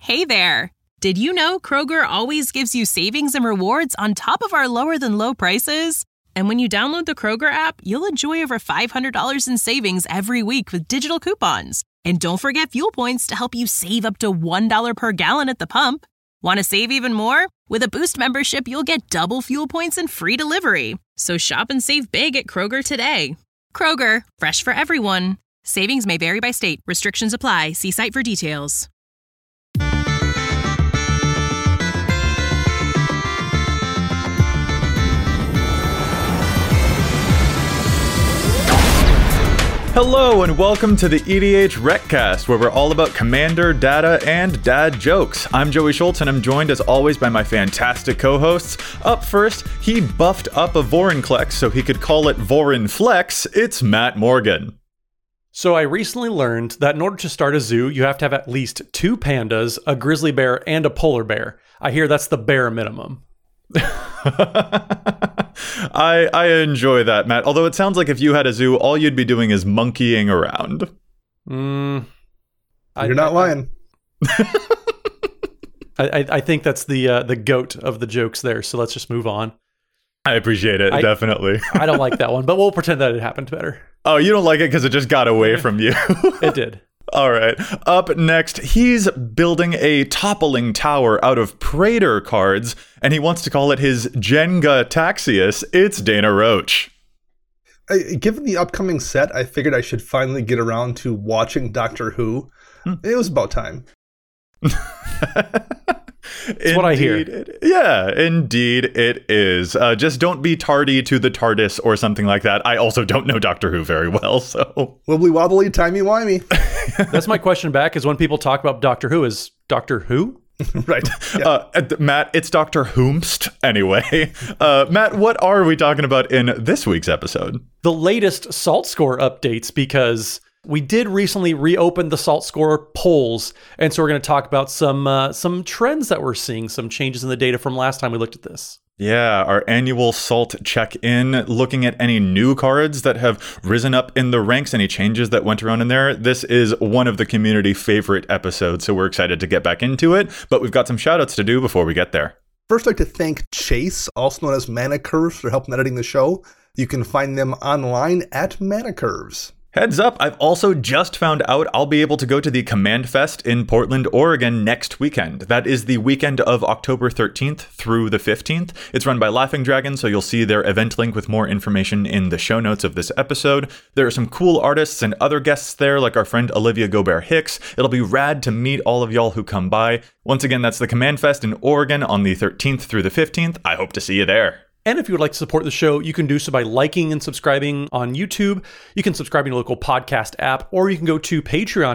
Hey there! Did you know Kroger always gives you savings and rewards on top of our lower-than-low prices? And when you download the Kroger app, you'll enjoy over $500 in savings every week with digital coupons. And don't forget fuel points to help you save up to $1 per gallon at the pump. Want to save even more? With a Boost membership, you'll get double fuel points and free delivery. So shop and save big at Kroger today. Kroger, fresh for everyone. Savings may vary by state. Restrictions apply. See site for details. Hello and welcome to the EDH Recast, where we're all about Commander, data, and dad jokes. I'm Joey Schultz, and I'm joined as always by my fantastic co-hosts. Up first, he buffed up a Vorinclex so he could call it Vorinflex. It's Matt Morgan. So I recently learned that in order to start a zoo, you have to have at least 2 pandas, a grizzly bear, and a polar bear. I hear that's the bare minimum. I enjoy that, Matt. Although it sounds like if you had a zoo, all you'd be doing is monkeying around. You're not lying. I think that's the goat of the jokes there. So let's just move on. I appreciate it, definitely. I don't like that one, but we'll pretend that it happened better. Oh, you don't like it because it just got away from you. It did. All right. Up next, he's building a toppling tower out of Praetor cards, and he wants to call it his Jenga Taxius. It's Dana Roach. Given the upcoming set, I figured I should finally get around to watching Doctor Who. It was about time. That's what I hear. Indeed it is. Just don't be tardy to the TARDIS or something like that. I also don't know Doctor Who very well, so... Wibbly wobbly, timey-wimey. That's my question back, is when people talk about Doctor Who, is Doctor Who? Right. Yeah. Matt, it's Dr. Whomst anyway. Matt, what are we talking about in this week's episode? The latest SALT score updates, because... we did recently reopen the SALT score polls, and so we're going to talk about some trends that we're seeing, some changes in the data from last time we looked at this. Yeah, our annual SALT check-in, looking at any new cards that have risen up in the ranks, any changes that went around in there. This is one of the community favorite episodes, so we're excited to get back into it, but we've got some shout-outs to do before we get there. First, I'd like to thank Chase, also known as Mana Curves, for helping editing the show. You can find them online at Mana Curves. Heads up, I've also just found out I'll be able to go to the Command Fest in Portland, Oregon next weekend. That is the weekend of October 13th through the 15th. It's run by Laughing Dragon, so you'll see their event link with more information in the show notes of this episode. There are some cool artists and other guests there, like our friend Olivia Gobert-Hicks. It'll be rad to meet all of y'all who come by. Once again, that's the Command Fest in Oregon on the 13th through the 15th. I hope to see you there. And if you would like to support the show, you can do so by liking and subscribing on YouTube. You can subscribe in your local podcast app, or you can go to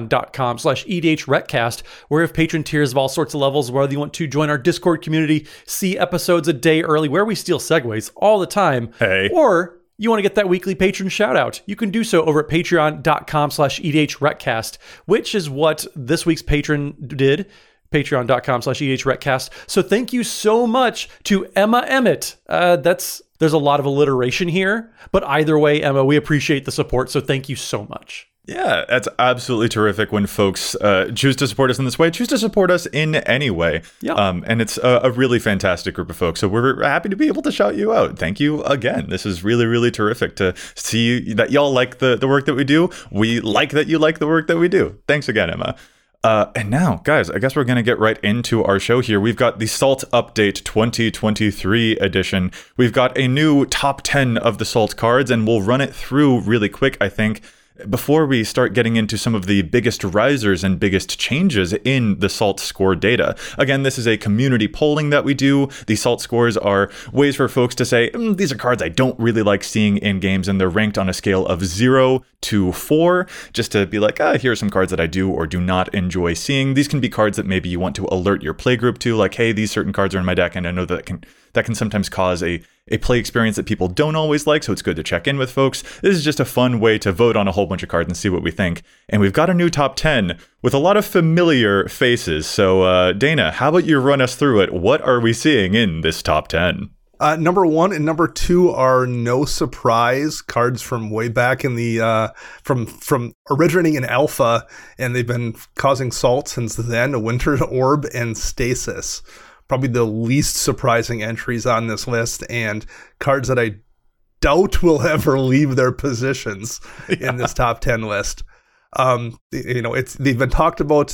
patreon.com/EDHRecast, where we have patron tiers of all sorts of levels, whether you want to join our Discord community, see episodes a day early, where we steal segues all the time, or you want to get that weekly patron shout out, you can do so over at patreon.com/EDHRecast, which is what this week's patron did. Patreon.com/EDHRecast. So thank you so much to Emma Emmett. There's a lot of alliteration here, but either way, Emma, we appreciate the support. So thank you so much. Yeah, that's absolutely terrific when folks choose to support us in this way, choose to support us in any way. Yeah. And it's a really fantastic group of folks. So we're happy to be able to shout you out. Thank you again. This is really, really terrific to see that y'all like the work that we do. We like that you like the work that we do. Thanks again, Emma. And now, guys, I guess we're going to get right into our show here. We've got the SALT Update 2023 edition. We've got a new top 10 of the SALT cards, and we'll run it through really quick, I think, before we start getting into some of the biggest risers and biggest changes in the SALT score data. Again, this is a community polling that we do. The SALT scores are ways for folks to say, these are cards I don't really like seeing in games, and they're ranked on a scale of 0 to 4, just to be like, here are some cards that I do or do not enjoy seeing. These can be cards that maybe you want to alert your playgroup to, like, hey, these certain cards are in my deck, and I know that can sometimes cause a play experience that people don't always like, so it's good to check in with folks. This is just a fun way to vote on a whole bunch of cards and see what we think. And we've got a new top 10 with a lot of familiar faces. So, Dana, how about you run us through it? What are we seeing in this top 10? Number 1 and number 2 are no surprise cards from way back in the from originating in Alpha, and they've been causing salt since then. Winter Orb and Stasis, probably the least surprising entries on this list, and cards that I doubt will ever leave their positions in this top 10 list. They've been talked about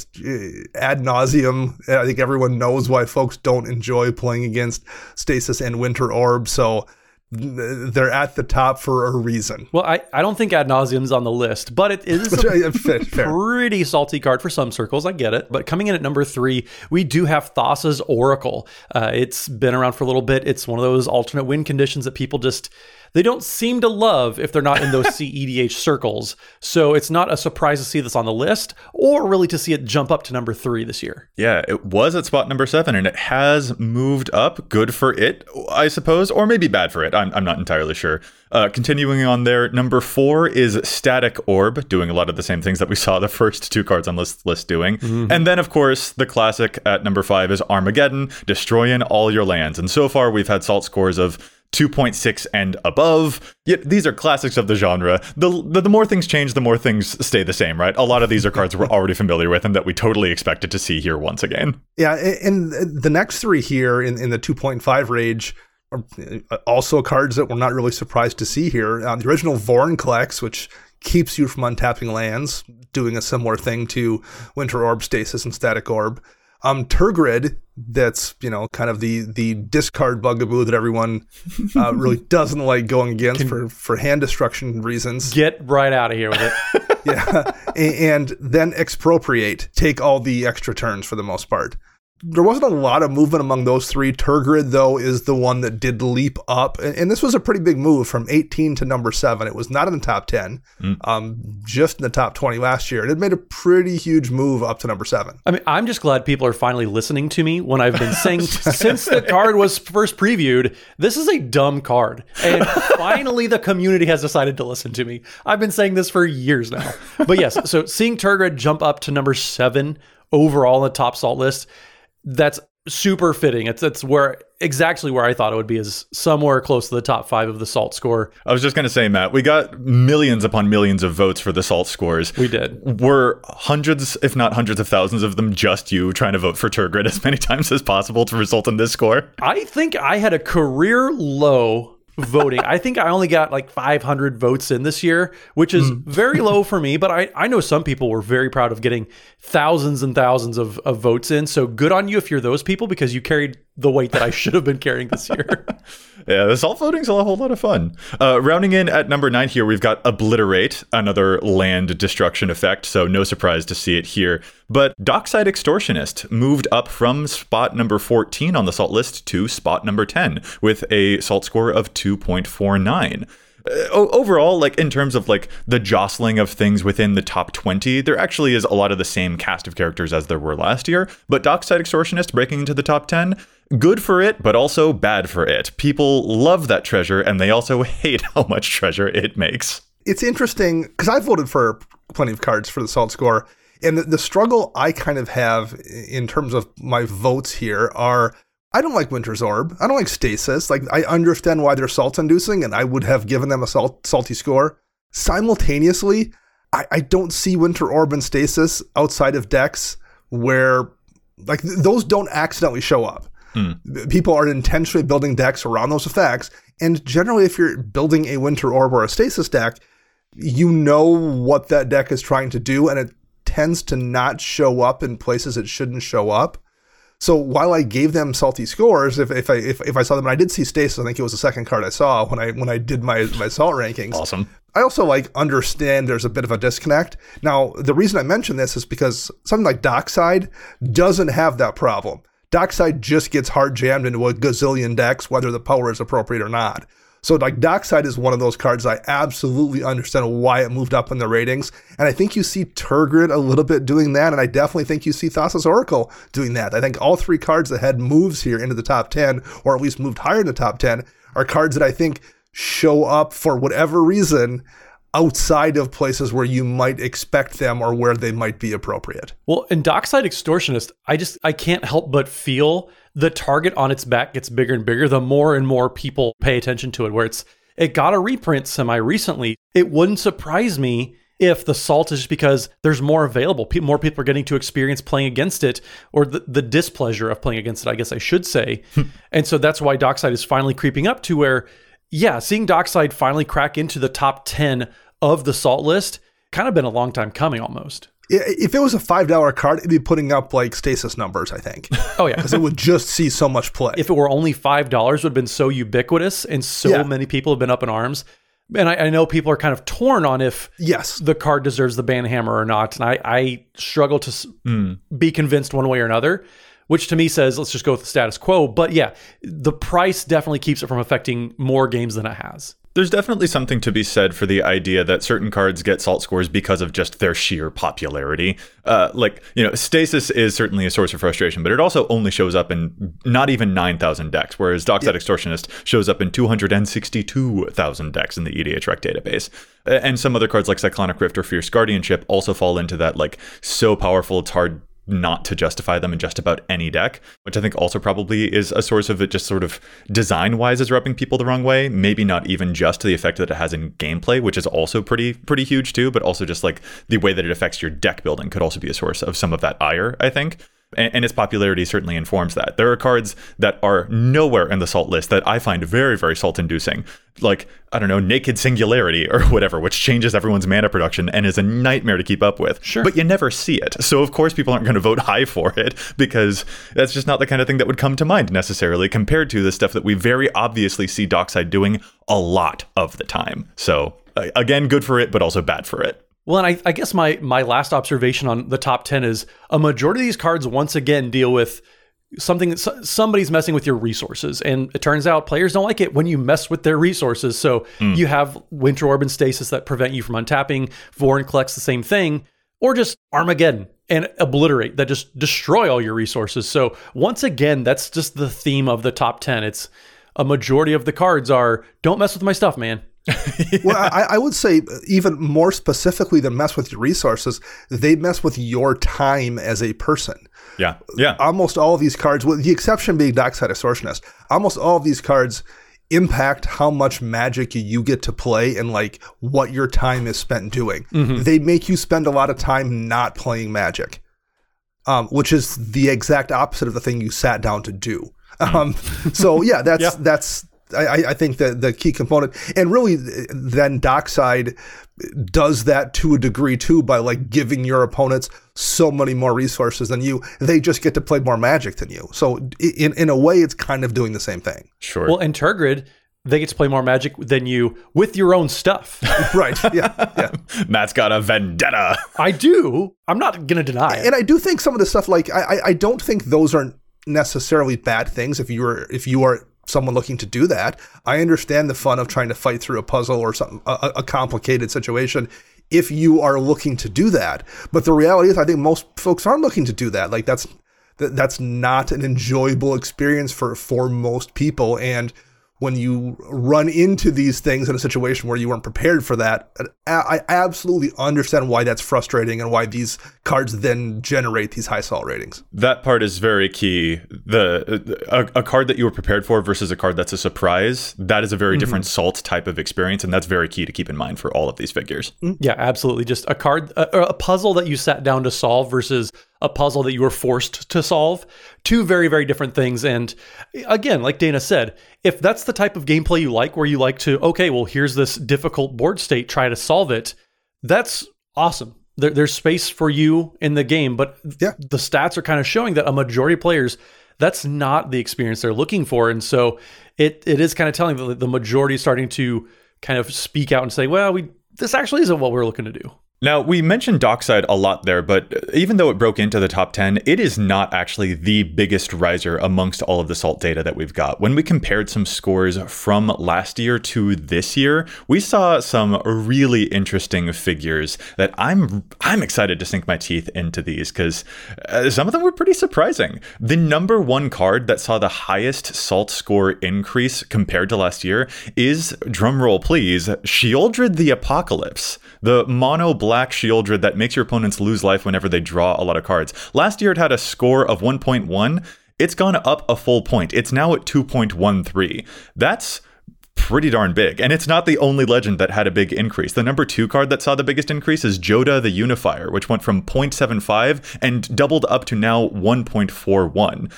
ad nauseum. I think everyone knows why folks don't enjoy playing against Stasis and Winter Orb, so they're at the top for a reason. Well, I don't think ad nauseum's on the list, but it is a pretty salty card for some circles. I get it. But coming in at number 3, we do have Thassa's Oracle. It's been around for a little bit. It's one of those alternate win conditions that people they don't seem to love if they're not in those CEDH circles. So it's not a surprise to see this on the list, or really to see it jump up to number 3 this year. Yeah, it was at spot number 7, and it has moved up. Good for it, I suppose, or maybe bad for it. I'm not entirely sure. Continuing on there, number 4 is Static Orb, doing a lot of the same things that we saw the first 2 cards on this list doing. Mm-hmm. And then, of course, the classic at number 5 is Armageddon, destroying all your lands. And so far, we've had salt scores of 2.6 and above. Yet these are classics of the genre. The more things change, the more things stay the same, right? A lot of these are cards we're already familiar with and that we totally expected to see here once again. Yeah, and the next 3 here in the 2.5 range are also cards that we're not really surprised to see here. The original Vorinclex, which keeps you from untapping lands, doing a similar thing to Winter Orb, Stasis, and Static Orb. Tergrid, that's, kind of the discard bugaboo that everyone really doesn't like going against for hand destruction reasons. Get right out of here with it. Yeah. And then Expropriate, take all the extra turns for the most part. There wasn't a lot of movement among those 3. Tergrid, though, is the one that did leap up. And this was a pretty big move from 18 to number 7. It was not in the top 10, just in the top 20 last year. And it made a pretty huge move up to number 7. I mean, I'm just glad people are finally listening to me when I've been saying since the card was first previewed, this is a dumb card. And finally, the community has decided to listen to me. I've been saying this for years now. But yes, so seeing Tergrid jump up to number 7 overall in the top salt list, that's super fitting. It's exactly where I thought it would be, is somewhere close to the top 5 of the salt score. I was just going to say, Matt, we got millions upon millions of votes for the salt scores. We did. Were hundreds, if not hundreds of thousands of them just you trying to vote for Tergrid as many times as possible to result in this score? I think I had a career low voting. I think I only got like 500 votes in this year, which is very low for me, but I know some people were very proud of getting thousands and thousands of votes in. So good on you if you're those people, because you carried the weight that I should have been carrying this year. Yeah, the salt voting's a whole lot of fun. Rounding in at number 9 here, we've got Obliterate, another land destruction effect, so no surprise to see it here. But Dockside Extortionist moved up from spot number 14 on the salt list to spot number 10 with a salt score of 2.49. Overall, like in terms of like the jostling of things within the top 20, there actually is a lot of the same cast of characters as there were last year. But Dockside Extortionist breaking into the top 10, good for it, but also bad for it. People love that treasure, and they also hate how much treasure it makes. It's interesting, because I voted for plenty of cards for the salt score, and the struggle I kind of have in terms of my votes here are, I don't like Winter's Orb. I don't like Stasis. Like, I understand why they're salt-inducing, and I would have given them a salty score. Simultaneously, I don't see Winter Orb and Stasis outside of decks where, like, those don't accidentally show up. People are intentionally building decks around those effects, and generally, if you're building a Winter Orb or a Stasis deck, you know what that deck is trying to do, and it tends to not show up in places it shouldn't show up. So while I gave them salty scores, if I saw them, and I did see Stasis, I think it was the second card I saw when I did my salt rankings. Awesome. I also understand there's a bit of a disconnect. Now, the reason I mention this is because something like Dockside doesn't have that problem. Dockside just gets hard jammed into a gazillion decks, whether the power is appropriate or not. So like Dockside is one of those cards I absolutely understand why it moved up in the ratings. And I think you see Tergrid a little bit doing that. And I definitely think you see Thassa's Oracle doing that. I think all 3 cards that had moves here into the top 10, or at least moved higher in the top 10, are cards that I think show up for whatever reason outside of places where you might expect them or where they might be appropriate. Well, in Dockside Extortionist, I can't help but feel the target on its back gets bigger and bigger, the more and more people pay attention to it, where it got a reprint semi-recently. It wouldn't surprise me if the salt is just because there's more available. More people are getting to experience playing against it, or the displeasure of playing against it, I guess I should say. And so that's why Dockside is finally creeping up to where, yeah, seeing Dockside finally crack into the top 10 of the salt list, kind of been a long time coming almost. If it was a $5 card, it'd be putting up like Stasis numbers, I think. Oh, yeah. Because it would just see so much play. If it were only $5, it would have been so ubiquitous and so many people have been up in arms. And I know people are kind of torn on if the card deserves the banhammer or not. And I struggle to be convinced one way or another, which to me says, let's just go with the status quo. But yeah, the price definitely keeps it from affecting more games than it has. There's definitely something to be said for the idea that certain cards get salt scores because of just their sheer popularity. Stasis is certainly a source of frustration, but it also only shows up in not even 9,000 decks, whereas Dockside Extortionist shows up in 262,000 decks in the EDHREC database. And some other cards like Cyclonic Rift or Fierce Guardianship also fall into that, like, so powerful it's hard not to justify them in just about any deck, which I think also probably is a source of it just sort of design-wise is rubbing people the wrong way. Maybe not even just the effect that it has in gameplay, which is also pretty huge too, but also just like the way that it affects your deck building could also be a source of some of that ire, I think. And its popularity certainly informs that. There are cards that are nowhere in the salt list that I find very, very salt-inducing. Like, I don't know, Naked Singularity or whatever, which changes everyone's mana production and is a nightmare to keep up with. Sure. But you never see it. So, of course, people aren't going to vote high for it because that's just not the kind of thing that would come to mind necessarily compared to the stuff that we very obviously see Dockside doing a lot of the time. So, again, good for it, but also bad for it. Well, and I guess my last observation on the top 10 is a majority of these cards once again deal with something that somebody's messing with your resources. And it turns out players don't like it when you mess with their resources. So you have Winter Orb and Stasis that prevent you from untapping. Vorinclex, the same thing. Or just Armageddon and Obliterate that just destroy all your resources. So once again, that's just the theme of the top 10. It's a majority of the cards are, don't mess with my stuff, man. Well, I would say even more specifically than mess with your resources, they mess with your time as a person. Yeah. Almost all of these cards, with the exception being Dockside Extortionist, almost all of these cards impact how much Magic you get to play and like what your time is spent doing. Mm-hmm. They make you spend a lot of time not playing Magic, which is the exact opposite of the thing you sat down to do. So yeah, that's. I think that the key component, and really then Dockside does that to a degree too by like giving your opponents so many more resources than you. They just get to play more Magic than you. So in a way, it's kind of doing the same thing. Sure. Well, in Tergrid, they get to play more Magic than you with your own stuff. Right. Yeah. Matt's got a vendetta. I do. I'm not going to deny it. And I do think some of the stuff, like I don't think those are necessarily bad things if you are someone looking to do that. I understand the fun of trying to fight through a puzzle or something, a complicated situation, if you are looking to do that. But the reality is, I think most folks aren't looking to do that. Like that's not an enjoyable experience for most people. And when you run into these things in a situation where you weren't prepared for that, I absolutely understand why that's frustrating and why these cards then generate these high salt ratings. That part is very key. A card that you were prepared for versus a card that's a surprise, that is a very different salt type of experience, and that's very key to keep in mind for all of these figures. Yeah, absolutely. Just a card, a puzzle that you sat down to solve versus a puzzle that you were forced to solve. Two very, very different things. And again, like Dana said, if that's the type of gameplay you like, where you like to, okay, well, here's this difficult board state, try to solve it, that's awesome. There's space for you in the game, but the stats are kind of showing that a majority of players, that's not the experience they're looking for. And so it is kind of telling that the majority is starting to kind of speak out and say, well, this actually isn't what we're looking to do. Now, we mentioned Dockside a lot there, but even though it broke into the top 10, it is not actually the biggest riser amongst all of the salt data that we've got. When we compared some scores from last year to this year, we saw some really interesting figures that I'm excited to sink my teeth into these, because some of them were pretty surprising. The number one card that saw the highest salt score increase compared to last year is, drumroll please, Sheoldred the Apocalypse, the mono black Sheoldred that makes your opponents lose life whenever they draw a lot of cards. Last year it had a score of 1.1. it's gone up a full point. It's now at 2.13. That's pretty darn big. And it's not the only legend that had a big increase. The number 2 card that saw the biggest increase is Joda the Unifier, which went from 0.75 and doubled up to now 1.41.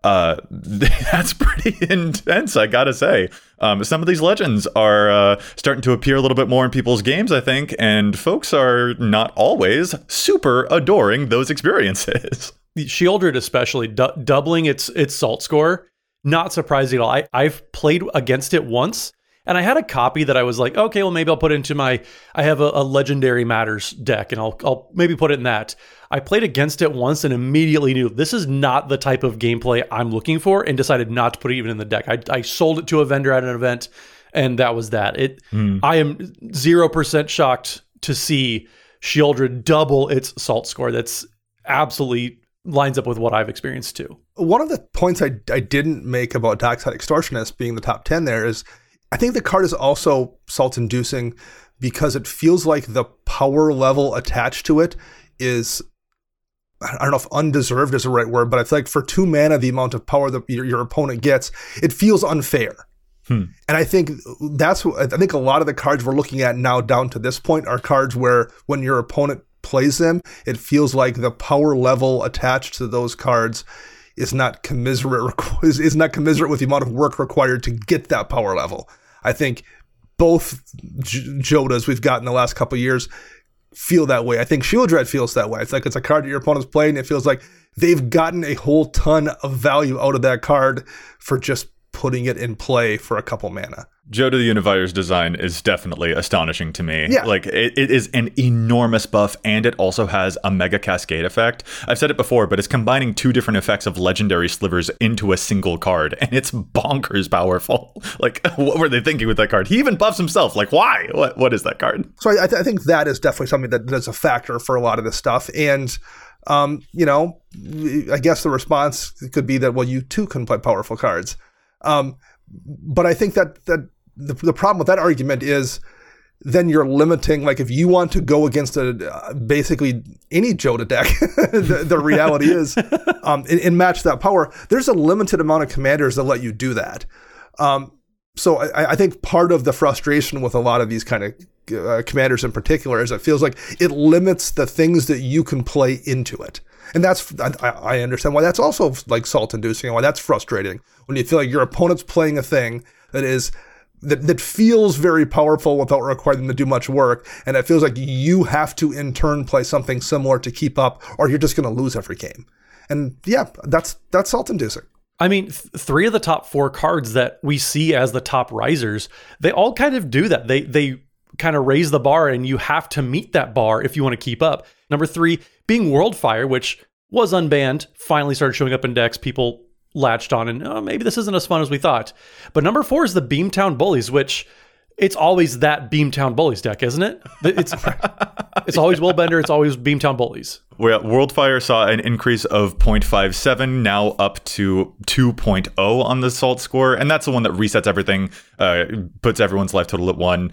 That's pretty intense, I gotta say. Some of these legends are starting to appear a little bit more in people's games, I think, and folks are not always super adoring those experiences. Shieldred especially, doubling its salt score, not surprising at all. I've played against it once, and I had a copy that I was like, okay, well, maybe I'll put it into I have a Legendary Matters deck, and I'll maybe put it in that. I played against it once and immediately knew this is not the type of gameplay I'm looking for, and decided not to put it even in the deck. I sold it to a vendor at an event, and that was that. I am 0% shocked to see Shieldred double its salt score. That's absolutely lines up with what I've experienced too. One of the points I didn't make about Dockside Extortionist being the top 10 there is I think the card is also salt-inducing because it feels like the power level attached to it is, I don't know if undeserved is the right word, but I feel like for 2 mana, the amount of power that your opponent gets, it feels unfair. And I think I think a lot of the cards we're looking at now down to this point are cards where when your opponent plays them, it feels like the power level attached to those cards is not commensurate with the amount of work required to get that power level. I think both Jodas we've got in the last couple of years feel that way. I think Shieldred feels that way. It's like it's a card that your opponent's playing, and it feels like they've gotten a whole ton of value out of that card for just putting it in play for a couple mana. Joda the Unifier's design is definitely astonishing to me. Yeah. Like, it is an enormous buff, and it also has a mega cascade effect. I've said it before, but it's combining 2 different effects of legendary slivers into a single card, and it's bonkers powerful. Like, what were they thinking with that card? He even buffs himself. Like, why? What is that card? So I think that is definitely something that's a factor for a lot of this stuff. And, I guess the response could be that, well, you too can play powerful cards. But I think that the problem with that argument is then you're limiting, like if you want to go against basically any Joda deck, the reality is, and match that power, there's a limited amount of commanders that let you do that. So I think part of the frustration with a lot of these kind of commanders in particular is it feels like it limits the things that you can play into it. And I understand why that's also like salt-inducing and why that's frustrating. When you feel like your opponent's playing a thing that feels very powerful without requiring them to do much work, and it feels like you have to in turn play something similar to keep up, or you're just going to lose every game. And yeah, that's salt-inducing. I mean, 3 of the top 4 cards that we see as the top risers, they all kind of do that. They kind of raise the bar, and you have to meet that bar if you want to keep up. Number 3 being Worldfire, which was unbanned, finally started showing up in decks. People latched on and maybe this isn't as fun as we thought. But number 4 is the Beamtown Bullies, which it's always that Beamtown Bullies deck, isn't it? It's always Willbender. It's always Beamtown Bullies. Where Worldfire saw an increase of 0.57, now up to 2.0 on the salt score. And that's the one that resets everything, puts everyone's life total at 1.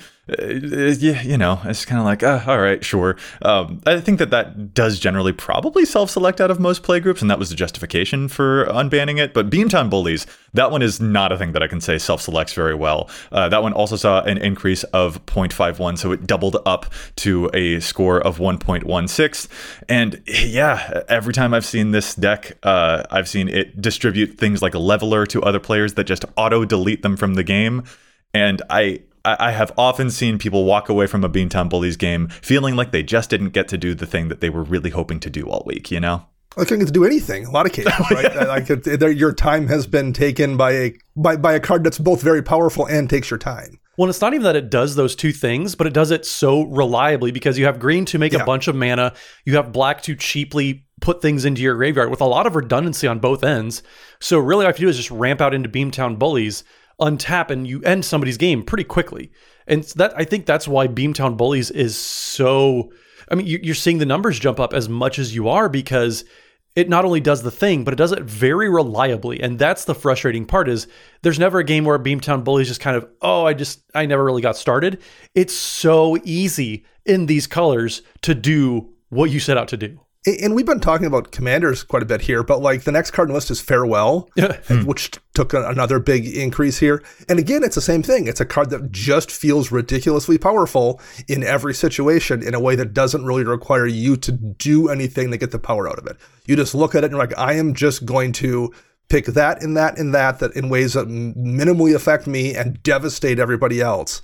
It's kind of like, all right, sure. I think that does generally probably self-select out of most playgroups, and that was the justification for unbanning it. But Beamtown Bullies, that one is not a thing that I can say self-selects very well. That one also saw an increase of 0.51, so it doubled up to a score of 1.16. And yeah, every time I've seen this deck, I've seen it distribute things like a leveler to other players that just auto-delete them from the game. And I have often seen people walk away from a Beamtown Bullies game feeling like they just didn't get to do the thing that they were really hoping to do all week, you know? I couldn't get to do anything. A lot of cases, right? Your time has been taken by a card that's both very powerful and takes your time. Well, it's not even that it does those 2 things, but it does it so reliably because you have green to make a bunch of mana. You have black to cheaply put things into your graveyard with a lot of redundancy on both ends. So really all you have to do is just ramp out into Beamtown Bullies, untap, and you end somebody's game pretty quickly. And I think that's why Beamtown Bullies is so... I mean, you're seeing the numbers jump up as much as you are because it not only does the thing, but it does it very reliably. And that's the frustrating part is there's never a game where Beamtown Bullies just kind of, I never really got started. It's so easy in these colors to do what you set out to do. And we've been talking about commanders quite a bit here, but like the next card on the list is Farewell, which took another big increase here. And again, it's the same thing. It's a card that just feels ridiculously powerful in every situation in a way that doesn't really require you to do anything to get the power out of it. You just look at it and you're like, I am just going to pick that and that and that in ways that minimally affect me and devastate everybody else.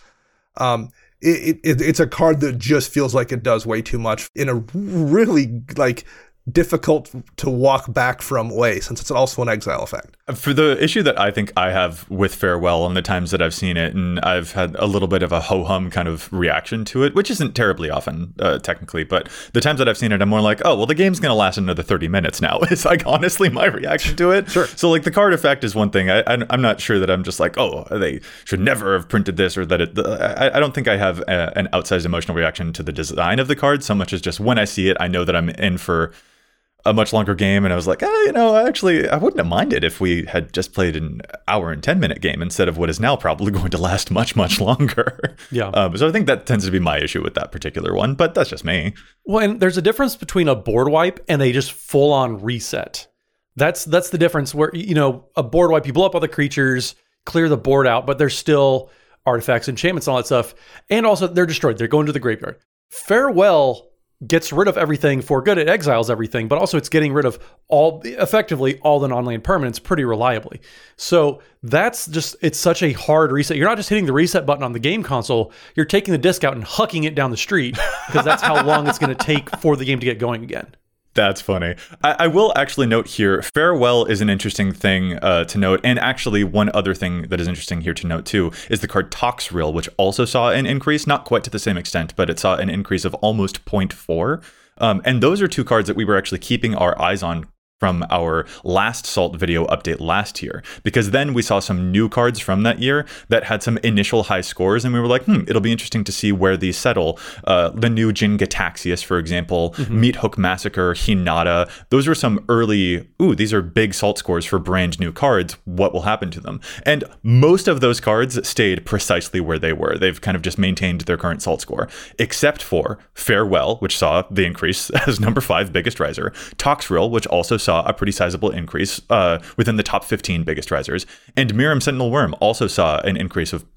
It's a card that just feels like it does way too much in a really like difficult to walk back from way, since it's also an exile effect. For the issue that I think I have with Farewell and the times that I've seen it, and I've had a little bit of a ho-hum kind of reaction to it, which isn't terribly often, technically, but the times that I've seen it, I'm more like, oh, well, the game's going to last another 30 minutes now. It's like, honestly, my reaction to it. Sure. So like the card effect is one thing. I'm not sure that I'm just like, oh, they should never have printed this, or that I don't think I have an outsized emotional reaction to the design of the card so much as just when I see it, I know that I'm in for a much longer game, and I was like, actually, I wouldn't have minded if we had just played an hour and 10-minute game instead of what is now probably going to last much, much longer. Yeah. So I think that tends to be my issue with that particular one, but that's just me. Well, and there's a difference between a board wipe and a just full-on reset. That's the difference where, a board wipe, you blow up all the creatures, clear the board out, but there's still artifacts, enchantments, and all that stuff. And also, they're destroyed. They're going to the graveyard. Farewell gets rid of everything for good. It exiles everything, but also it's getting rid of effectively all the non-land permanents pretty reliably. So it's such a hard reset. You're not just hitting the reset button on the game console, you're taking the disc out and hucking it down the street because that's how long it's going to take for the game to get going again. That's funny. I will actually note here, Farewell is an interesting thing to note. And actually, one other thing that is interesting here to note, too, is the card Toxrill, which also saw an increase, not quite to the same extent, but it saw an increase of almost 0.4. And those are two cards that we were actually keeping our eyes on from our last Salt video update last year, because then we saw some new cards from that year that had some initial high scores, and we were like, it'll be interesting to see where these settle. The new Jin Gitaxias, for example, Meat Hook Massacre, Hinata, those were some early, these are big Salt scores for brand new cards. What will happen to them? And most of those cards stayed precisely where they were. They've kind of just maintained their current Salt score, except for Farewell, which saw the increase as number 5 biggest riser, Toxrill, which also saw a pretty sizable increase within the top 15 biggest risers. And Miirym Sentinel Wurm also saw an increase of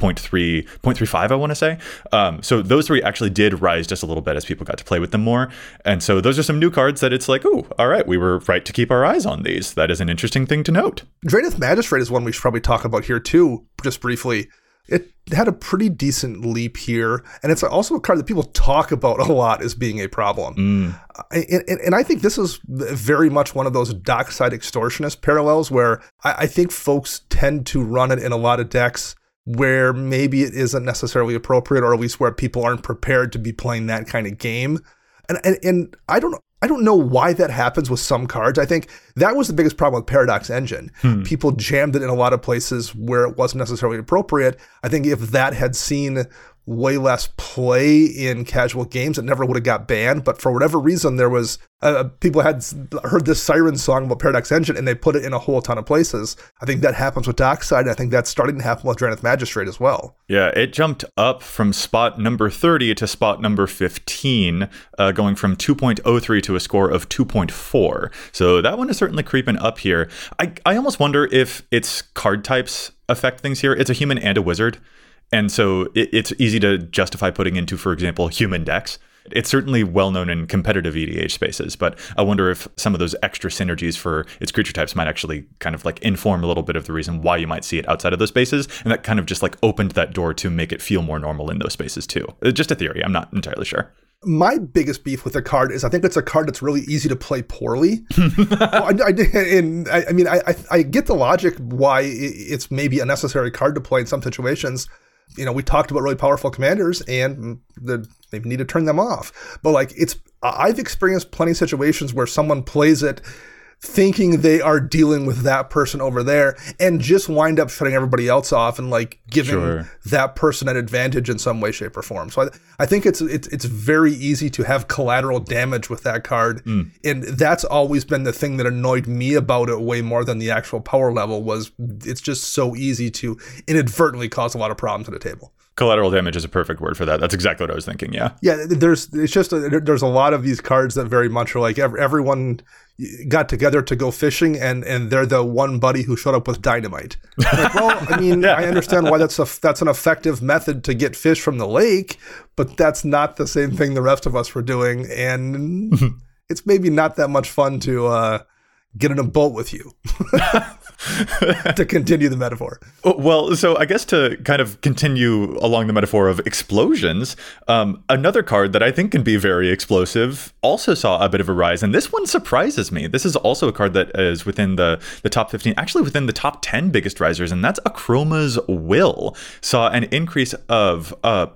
0.35, I want to say. So those three actually did rise just a little bit as people got to play with them more. And so those are some new cards that it's like, all right, we were right to keep our eyes on these. That is an interesting thing to note. Drannith Magistrate is one we should probably talk about here too, just briefly. It had a pretty decent leap here, and it's also a card that people talk about a lot as being a problem. And I think this is very much one of those Dockside Extortionist parallels where I think folks tend to run it in a lot of decks where maybe it isn't necessarily appropriate, or at least where people aren't prepared to be playing that kind of game. And I don't know why that happens with some cards. I think that was the biggest problem with Paradox Engine. People jammed it in a lot of places where it wasn't necessarily appropriate. I think if that had seen way less play in casual games, it never would have got banned. But for whatever reason, there was people had heard this siren song about Paradox Engine and they put it in a whole ton of places. I think that happens with Dockside. I think that's starting to happen with Drannith Magistrate as well. Yeah, it jumped up from spot number 30 to spot number 15, going from 2.03 to a score of 2.4. So that one is certainly creeping up here. I almost wonder if its card types affect things here. It's a human and a wizard. And so it's easy to justify putting into, for example, human decks. It's certainly well known in competitive EDH spaces, but I wonder if some of those extra synergies for its creature types might actually kind of like inform a little bit of the reason why you might see it outside of those spaces. And that kind of just like opened that door to make it feel more normal in those spaces too. Just a theory. I'm not entirely sure. My biggest beef with the card is I think it's a card that's really easy to play poorly. I get the logic why it's maybe a necessary card to play in some situations. We talked about really powerful commanders and they need to turn them off. But I've experienced plenty of situations where someone plays it thinking they are dealing with that person over there and just wind up shutting everybody else off and giving that person an advantage in some way, shape, or form. So I think it's very easy to have collateral damage with that card. And that's always been the thing that annoyed me about it way more than the actual power level was it's just so easy to inadvertently cause a lot of problems at the table. Collateral damage is a perfect word for that. That's exactly what I was thinking. Yeah. Yeah, there's a lot of these cards that very much are like everyone got together to go fishing, and they're the one buddy who showed up with dynamite. Like, well, I mean, I understand why that's an effective method to get fish from the lake, but that's not the same thing the rest of us were doing, and it's maybe not that much fun to get in a boat with you. To continue the metaphor. Well, so I guess to kind of continue along the metaphor of explosions, another card that I think can be very explosive also saw a bit of a rise, and this one surprises me. This is also a card that is within the top 15, actually within the top 10 biggest risers, and that's Akroma's Will. Saw an increase of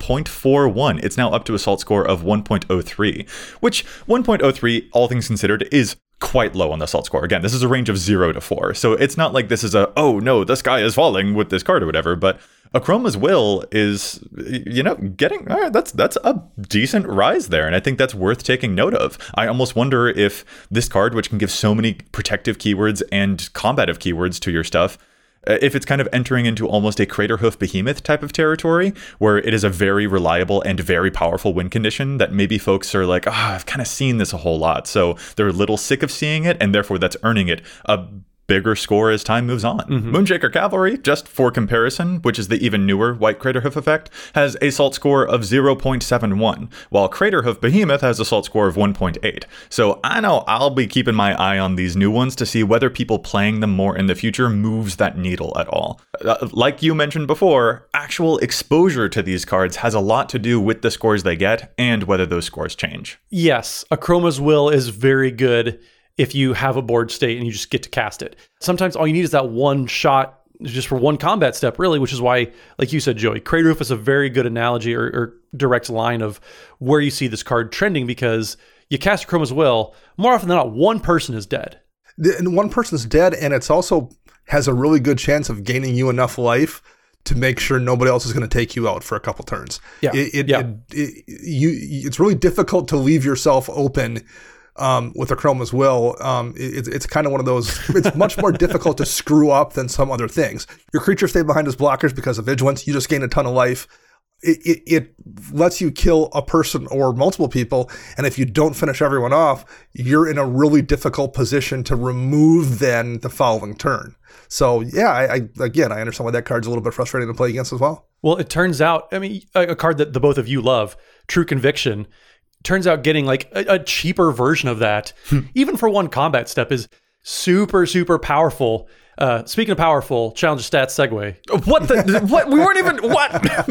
0.41. It's now up to a salt score of 1.03, which 1.03, all things considered, is quite low on the salt score. Again, this is a range of 0 to 4. So it's not like this is oh no, the sky is falling with this card or whatever, but Akroma's Will is, getting, that's a decent rise there. And I think that's worth taking note of. I almost wonder if this card, which can give so many protective keywords and combative keywords to your stuff, if it's kind of entering into almost a Craterhoof Behemoth type of territory, where it is a very reliable and very powerful win condition that maybe folks are like, I've kind of seen this a whole lot. So they're a little sick of seeing it, and therefore that's earning it a bigger score as time moves on. Moonshaker Cavalry, just for comparison, which is the even newer White Craterhoof effect, has a salt score of 0.71, while Craterhoof Behemoth has a salt score of 1.8. So I know I'll be keeping my eye on these new ones to see whether people playing them more in the future moves that needle at all. Like you mentioned before, actual exposure to these cards has a lot to do with the scores they get and whether those scores change. Yes, Akroma's Will is very good if you have a board state and you just get to cast it. Sometimes all you need is that one shot just for one combat step, really, which is why, like you said, Joey, Craterhoof is a very good analogy or direct line of where you see this card trending, because you cast Akroma's Will, more often than not, one person is dead. And one person's dead, and it's also has a really good chance of gaining you enough life to make sure nobody else is going to take you out for a couple turns. Yeah. It's really difficult to leave yourself open with Akroma's Will. It's kind of one of those, it's much more difficult to screw up than some other things. Your creatures stay behind as blockers because of vigilance. You just gain a ton of life. It lets you kill a person or multiple people, and if you don't finish everyone off, you're in a really difficult position to remove then the following turn. So yeah, I understand why that card's a little bit frustrating to play against as well. Well, it turns out, I mean, a card that the both of you love, True Conviction, turns out getting like a cheaper version of that, even for one combat step, is super, super powerful. Speaking of powerful, challenge stats segue. What? We weren't even, what?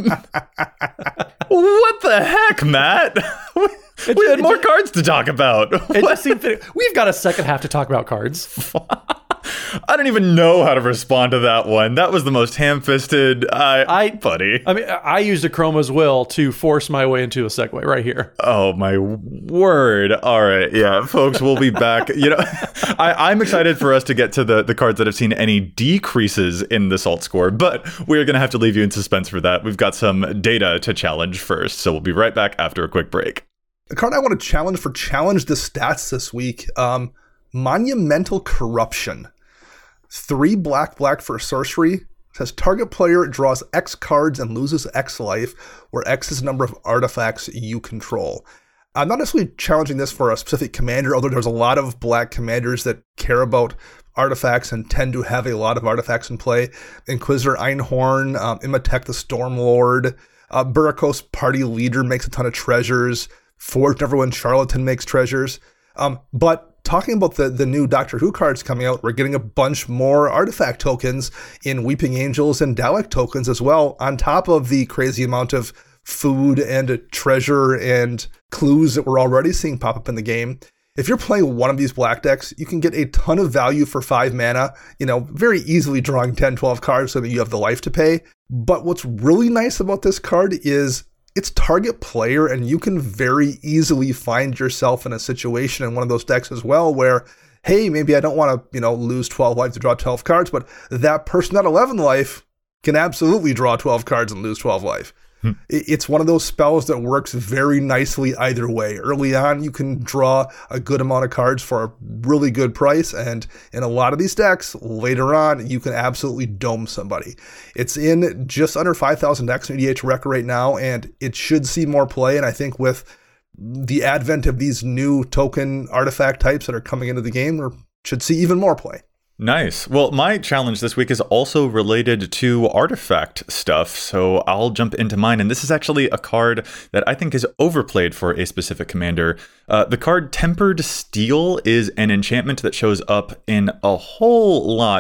What the heck, Matt? We had more cards to talk about. It just seemed fitting. We've got a second half to talk about cards. I don't even know how to respond to that one. That was the most ham-fisted, buddy. I mean, I used Akroma's Will to force my way into a segue right here. Oh, my word. All right. Yeah, folks, we'll be back. I'm excited for us to get to the cards that have seen any decreases in the salt score, but we're going to have to leave you in suspense for that. We've got some data to challenge first, so we'll be right back after a quick break. The card I want to challenge the stats this week, Monumental Corruption. 3 black for sorcery. It says target player draws X cards and loses X life, where X is the number of artifacts you control. I'm not necessarily challenging this for a specific commander, although there's a lot of black commanders that care about artifacts and tend to have a lot of artifacts in play. Inquisitor Einhorn, Imhotep the Stormlord, Burakos Party Leader makes a ton of treasures. Forged Neverwin Charlatan makes treasures. But talking about the new Doctor Who cards coming out, we're getting a bunch more artifact tokens in Weeping Angels and Dalek tokens as well, on top of the crazy amount of food and treasure and clues that we're already seeing pop up in the game. If you're playing one of these black decks, you can get a ton of value for 5 mana, very easily drawing 10, 12 cards so that you have the life to pay. But what's really nice about this card is it's target player, and you can very easily find yourself in a situation in one of those decks as well where, hey, maybe I don't want to, lose 12 life to draw 12 cards, but that person at 11 life can absolutely draw 12 cards and lose 12 life. It's one of those spells that works very nicely either way. Early on, you can draw a good amount of cards for a really good price, and in a lot of these decks, later on, you can absolutely dome somebody. It's in just under 5,000 decks in EDH Rec right now, and it should see more play, and I think with the advent of these new token artifact types that are coming into the game, we should see even more play. Nice. Well, my challenge this week is also related to artifact stuff, so I'll jump into mine. And this is actually a card that I think is overplayed for a specific commander. The card Tempered Steel is an enchantment that shows up in a whole lot,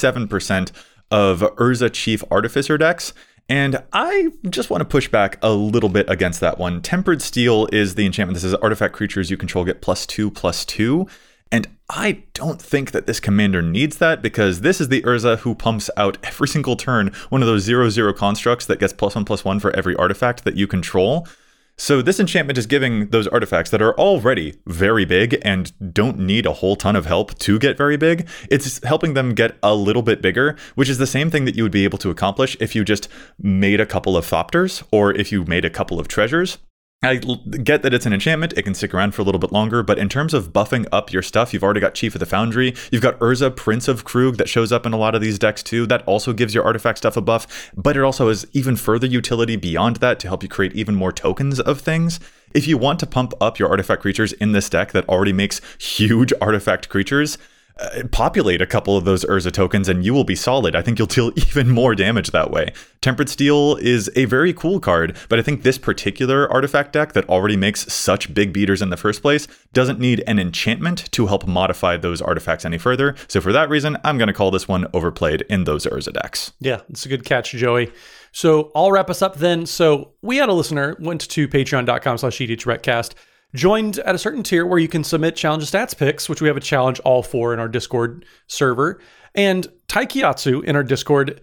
47% of Urza Chief Artificer decks. And I just want to push back a little bit against that one. Tempered Steel is the enchantment that says artifact creatures you control get +2/+2. And I don't think that this commander needs that, because this is the Urza who pumps out every single turn one of those 0/0 constructs that gets +1/+1 for every artifact that you control. So this enchantment is giving those artifacts that are already very big and don't need a whole ton of help to get very big. It's helping them get a little bit bigger, which is the same thing that you would be able to accomplish if you just made a couple of Thopters or if you made a couple of treasures. I get that it's an enchantment, it can stick around for a little bit longer, but in terms of buffing up your stuff, you've already got Chief of the Foundry, you've got Urza, Prince of Krug that shows up in a lot of these decks too, that also gives your artifact stuff a buff, but it also has even further utility beyond that to help you create even more tokens of things. If you want to pump up your artifact creatures in this deck that already makes huge artifact creatures, populate a couple of those Urza tokens and you will be solid. I think you'll deal even more damage that way. Tempered Steel is a very cool card, but I think this particular artifact deck that already makes such big beaters in the first place doesn't need an enchantment to help modify those artifacts any further. So for that reason, I'm going to call this one overplayed in those Urza decks. Yeah, it's a good catch, Joey. So I'll wrap us up then. So we had a listener, went to patreon.com/EDHRECast, joined at a certain tier where you can submit challenge stats picks, which we have a challenge all for in our Discord server. And Taikiatsu in our Discord,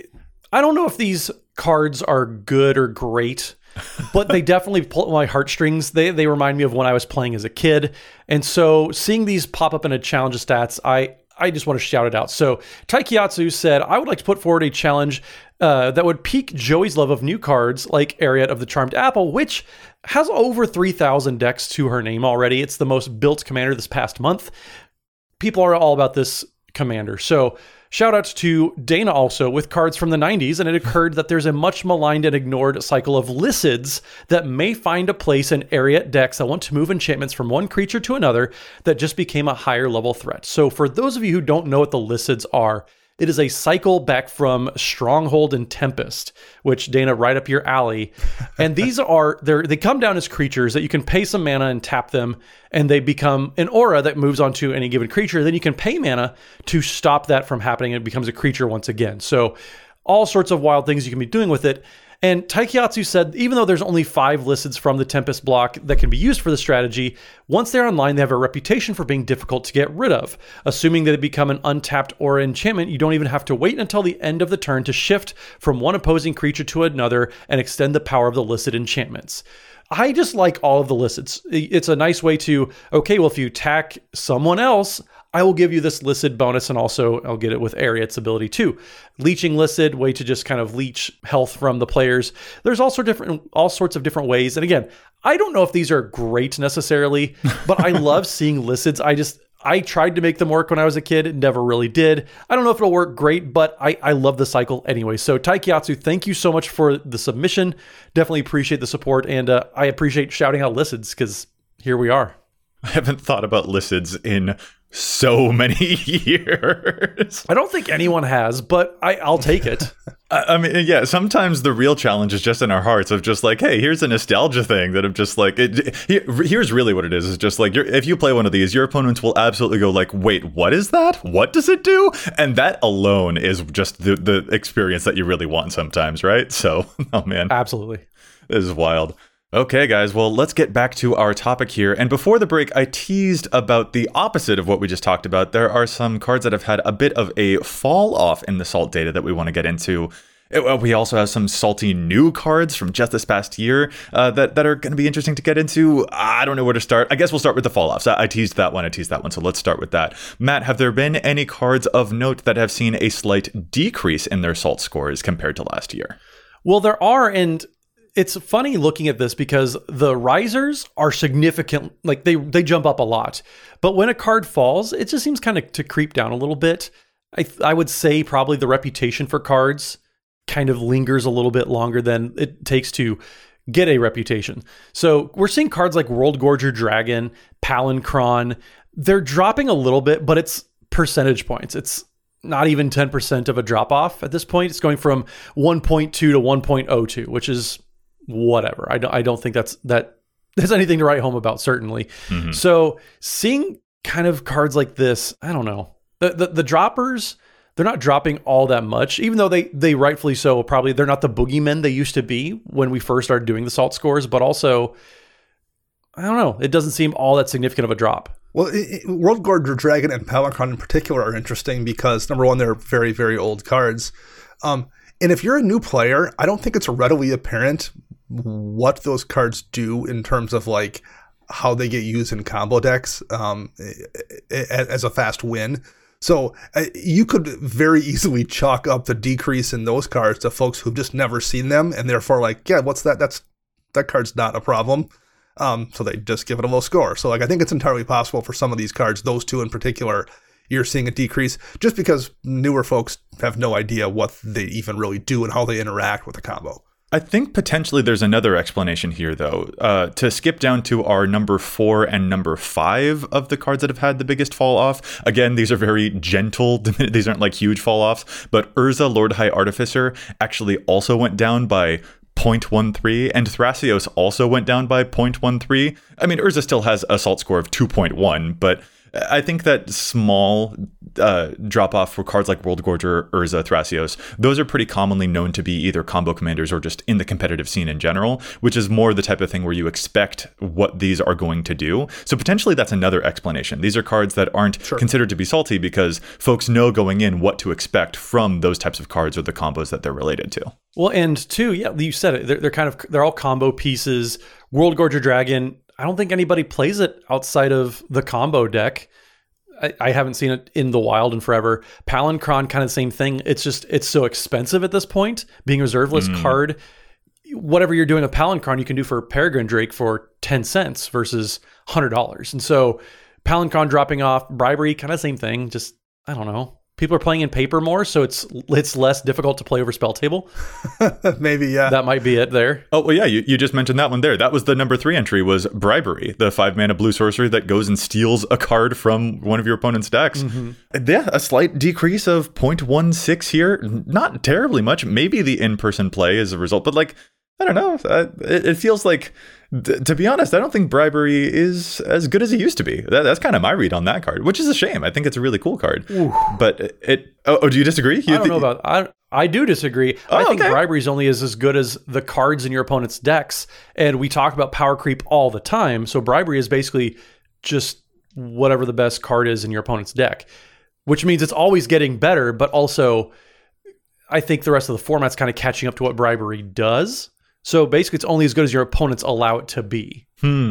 I don't know if these cards are good or great, but they definitely pull my heartstrings. They remind me of when I was playing as a kid. And so seeing these pop up in a challenge stats, I just want to shout it out. So Taikiatsu said, I would like to put forward a challenge that would pique Joey's love of new cards like Ariat of the Charmed Apple, which has over 3,000 decks to her name already. It's the most built commander this past month. People are all about this commander. So shout out to Dana also with cards from the 90s, and it occurred that there's a much maligned and ignored cycle of Lycids that may find a place in Ariat decks that want to move enchantments from one creature to another that just became a higher level threat. So for those of you who don't know what the Lycids are, it is a cycle back from Stronghold and Tempest, which, Dana, right up your alley. And these they come down as creatures that you can pay some mana and tap them, and they become an aura that moves onto any given creature. Then you can pay mana to stop that from happening, and it becomes a creature once again. So all sorts of wild things you can be doing with it. And Taikiatsu said, even though there's only 5 Lycids from the Tempest block that can be used for the strategy, once they're online, they have a reputation for being difficult to get rid of. Assuming that they become an untapped aura enchantment, you don't even have to wait until the end of the turn to shift from one opposing creature to another and extend the power of the Lycid enchantments. I just like all of the Lycids. It's a nice way to, okay, well, if you attack someone else, I will give you this Lycid bonus, and also I'll get it with Ariat's ability too. Leeching Lycid, way to just kind of leech health from the players. There's all sorts of different ways. And again, I don't know if these are great necessarily, but I love seeing Lycids. I tried to make them work when I was a kid. It never really did. I don't know if it'll work great, but I love the cycle anyway. So Taikiatsu, thank you so much for the submission. Definitely appreciate the support. And I appreciate shouting out Lycids, because here we are. I haven't thought about Lycids in so many years. I don't think anyone has, but I'll take it. I mean, yeah, sometimes the real challenge is just in our hearts of just like, hey, here's a nostalgia thing that I'm just like, here's really what it is just like, if you play one of these, your opponents will absolutely go like, wait, what is that? What does it do? And that alone is just the experience that you really want sometimes, right? So, oh man. Absolutely. This is wild. Okay, guys, well, let's get back to our topic here. And before the break, I teased about the opposite of what we just talked about. There are some cards that have had a bit of a fall off in the Salt data that we want to get into. We also have some salty new cards from just this past year that are going to be interesting to get into. I don't know where to start. I guess we'll start with the fall-offs. I teased that one. So let's start with that. Matt, have there been any cards of note that have seen a slight decrease in their Salt scores compared to last year? Well, there are, and it's funny looking at this because the risers are significant, like they jump up a lot. But when a card falls, it just seems kind of to creep down a little bit. I would say probably the reputation for cards kind of lingers a little bit longer than it takes to get a reputation. So we're seeing cards like Worldgorger Dragon, Palancron. They're dropping a little bit, but it's percentage points. It's not even 10% of a drop off at this point. It's going from 1.2 to 1.02, which is whatever. I don't think there's anything to write home about, certainly. Mm-hmm. So seeing kind of cards like this, I don't know. The droppers, they're not dropping all that much, even though they rightfully so, probably they're not the boogeymen they used to be when we first started doing the salt scores, but also, I don't know, it doesn't seem all that significant of a drop. Well, Worldgorger Dragon and Palancron in particular are interesting because, number one, they're very, very old cards. And if you're a new player, I don't think it's readily apparent what those cards do in terms of like how they get used in combo decks as a fast win. So you could very easily chalk up the decrease in those cards to folks who've just never seen them and therefore like, yeah, what's that? That card's not a problem. So they just give it a low score. So like I think it's entirely possible for some of these cards, those two in particular, you're seeing a decrease just because newer folks have no idea what they even really do and how they interact with the combo. I think potentially there's another explanation here, though. To skip down to our number 4 and number 5 of the cards that have had the biggest fall off. Again, these are very gentle. These aren't like huge fall offs. But Urza, Lord High Artificer, actually also went down by 0.13, and Thrasios also went down by 0.13. I mean, Urza still has a salt score of 2.1, but I think that small drop off for cards like Worldgorger, Urza, Thrasios, those are pretty commonly known to be either combo commanders or just in the competitive scene in general, which is more the type of thing where you expect what these are going to do. So potentially that's another explanation. These are cards that aren't considered to be salty because folks know going in what to expect from those types of cards or the combos that they're related to. Well, and two, yeah, you said it. They're all combo pieces. Worldgorger Dragon, I don't think anybody plays it outside of the combo deck. I haven't seen it in the wild in forever. Palancron, kind of the same thing. It's so expensive at this point. Being a reserve-less card, whatever you're doing with Palancron, you can do for Peregrine Drake for 10 cents versus $100. And so Palancron dropping off, Bribery, kind of same thing. Just, I don't know. People are playing in paper more, so it's less difficult to play over spell table. Maybe, yeah. That might be it there. Oh, well, yeah, you just mentioned that one there. That was the number 3 entry, was Bribery, the 5-mana blue sorcery that goes and steals a card from one of your opponent's decks. Mm-hmm. Yeah, a slight decrease of 0.16 here. Not terribly much. Maybe the in-person play is a result, but like, I don't know. It feels like, to be honest, I don't think Bribery is as good as it used to be. That's kind of my read on that card, which is a shame. I think it's a really cool card. Ooh. But do you disagree? I don't know about. I do disagree. I think Bribery is only as good as the cards in your opponent's decks, and we talk about power creep all the time. So Bribery is basically just whatever the best card is in your opponent's deck, which means it's always getting better. But also, I think the rest of the format's kind of catching up to what Bribery does. So basically, it's only as good as your opponents allow it to be.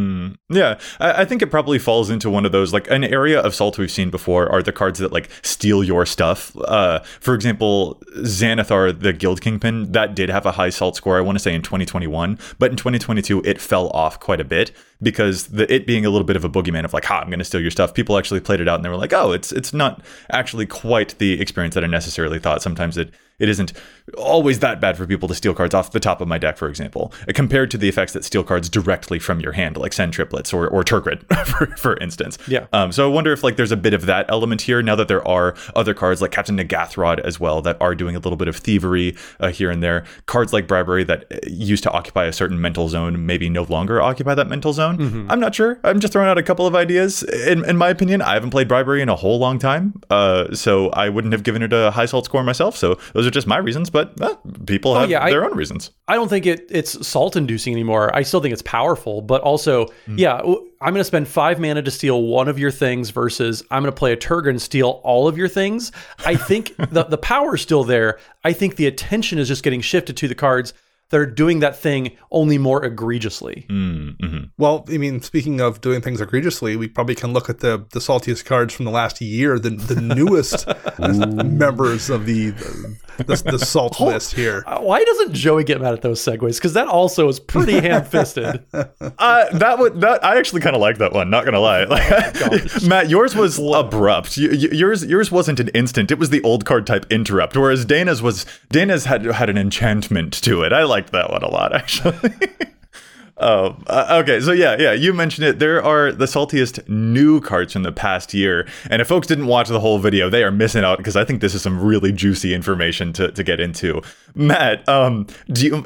Yeah, I think it probably falls into one of those, like an area of salt we've seen before are the cards that like steal your stuff. For example, Xanathar, the Guild Kingpin, that did have a high salt score, I want to say in 2021, but in 2022, it fell off quite a bit because it being a little bit of a boogeyman of like, I'm going to steal your stuff. People actually played it out and they were like, it's not actually quite the experience that I necessarily thought. Sometimes it isn't always that bad for people to steal cards off the top of my deck, for example, compared to the effects that steal cards directly from your hand, like Send Triplets or Turgid, for instance. Yeah. So I wonder if like there's a bit of that element here now that there are other cards like Captain Nagathrod as well that are doing a little bit of thievery here and there. Cards like Bribery that used to occupy a certain mental zone maybe no longer occupy that mental zone. Mm-hmm. I'm not sure. I'm just throwing out a couple of ideas. In my opinion, I haven't played Bribery in a whole long time, so I wouldn't have given it a high salt score myself. So those are just my reasons, but people have their own reasons. I don't think it's salt inducing anymore. I still think it's powerful, but also, I'm going to spend 5 mana to steal one of your things versus I'm going to play a Turgid and steal all of your things. I think the power is still there. I think the attention is just getting shifted to the cards that are doing that thing only more egregiously. Mm-hmm. Well, I mean, speaking of doing things egregiously, we probably can look at the saltiest cards from the last year, the newest members of the the salt list here. Why doesn't Joey get mad at those segues? Because that also is pretty ham-fisted. That I actually kind of like that one. Not gonna lie, Matt, yours was abrupt. Yours wasn't an instant. It was the old card type interrupt. Whereas Dana's had an enchantment to it. I liked that one a lot, actually. Okay, so yeah, you mentioned it. There are the saltiest new cards from the past year, and if folks didn't watch the whole video, they are missing out because I think this is some really juicy information to get into. Matt, do you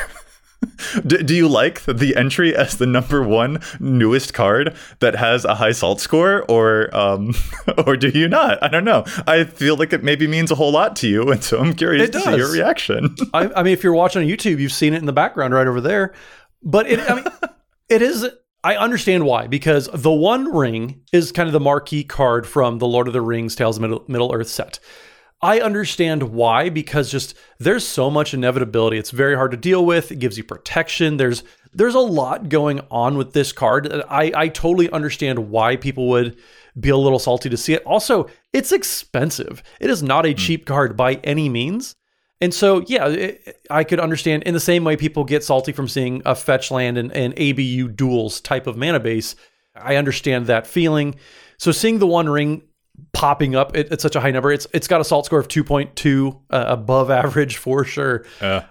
do you like the entry as the number one newest card that has a high salt score, or do you not? I don't know. I feel like it maybe means a whole lot to you, and so I'm curious to see your reaction. I mean, if you're watching on YouTube, you've seen it in the background right over there. But it is, I understand why, because the One Ring is kind of the marquee card from the Lord of the Rings Tales of Middle-earth set. I understand why, because just there's so much inevitability. It's very hard to deal with. It gives you protection. There's a lot going on with this card. I totally understand why people would be a little salty to see it. Also, it's expensive. It is not a cheap card by any means. And so, yeah, I could understand in the same way people get salty from seeing a fetch land and ABU duels type of mana base. I understand that feeling. So seeing the One Ring popping up at such a high number, it's got a salt score of 2.2, above average for sure.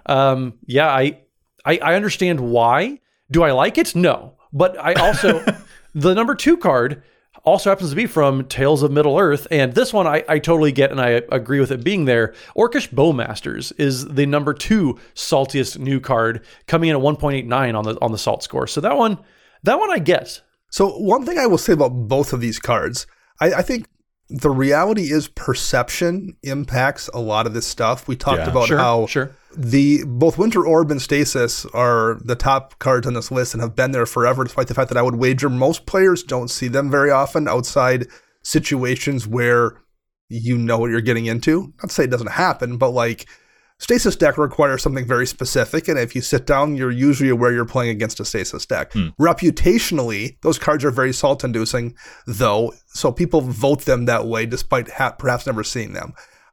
I understand why. Do I like it? No. But I also, the number 2 card also happens to be from Tales of Middle-earth, and this one I totally get, and I agree with it being there. Orcish Bowmasters is the number 2 saltiest new card, coming in at 1.89 on the salt score. So that one I get. So one thing I will say about both of these cards, I think the reality is perception impacts a lot of this stuff. We talked about how both Winter Orb and Stasis are the top cards on this list and have been there forever, despite the fact that I would wager most players don't see them very often outside situations where you know what you're getting into. Not to say it doesn't happen, but like Stasis deck requires something very specific, and if you sit down, you're usually aware you're playing against a Stasis deck. Reputationally, those cards are very salt-inducing, though, so people vote them that way despite perhaps never seeing them.